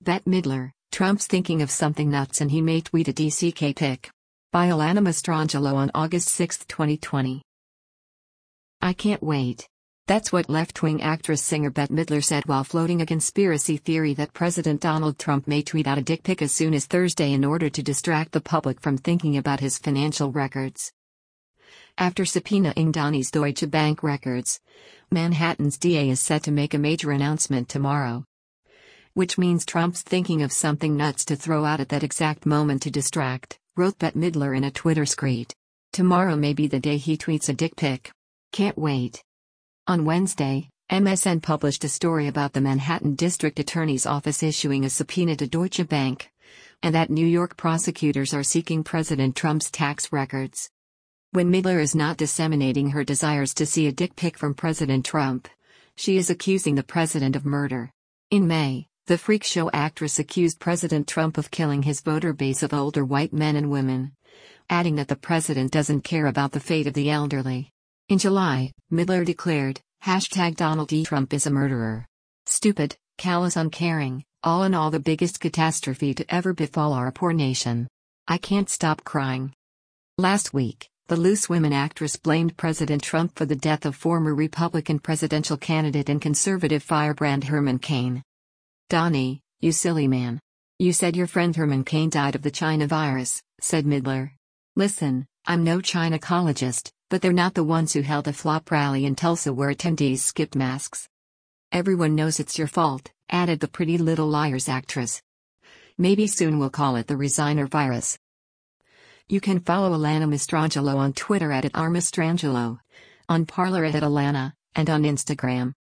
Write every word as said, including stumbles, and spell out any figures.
Bette Midler, Trump's thinking of something nuts and he may tweet a D C K pic. By Alana Mastrangelo on August sixth, twenty twenty. I can't wait. That's what left-wing actress-singer Bette Midler said while floating a conspiracy theory that President Donald Trump may tweet out a dick pic as soon as Thursday in order to distract the public from thinking about his financial records. After subpoenaing Donnie's Deutsche Bank records, Manhattan's D A is set to make a major announcement tomorrow. Which means Trump's thinking of something nuts to throw out at that exact moment to distract, wrote Bette Midler in a Twitter screed. Tomorrow may be the day he tweets a dick pic. Can't wait. On Wednesday, M S N published a story about the Manhattan District Attorney's Office issuing a subpoena to Deutsche Bank, and that New York prosecutors are seeking President Trump's tax records. When Midler is not disseminating her desires to see a dick pic from President Trump, she is accusing the president of murder. In May, the freak show actress accused President Trump of killing his voter base of older white men and women, adding that the president doesn't care about the fate of the elderly. In July, Midler declared, hashtag Donald J. Trump is a murderer. Stupid, callous, uncaring, all in all the biggest catastrophe to ever befall our poor nation. I can't stop crying. Last week, the Loose Women actress blamed President Trump for the death of former Republican presidential candidate and conservative firebrand Herman Cain. Donnie, you silly man. You said your friend Herman Cain died of the China virus, said Midler. Listen, I'm no Chinacologist, but they're not the ones who held a flop rally in Tulsa where attendees skipped masks. Everyone knows it's your fault, added the Pretty Little Liars actress. Maybe soon we'll call it the resigner virus. You can follow Alana Mastrangelo on Twitter at, at r mastrangelo, on Parler at, at Alana, and on Instagram.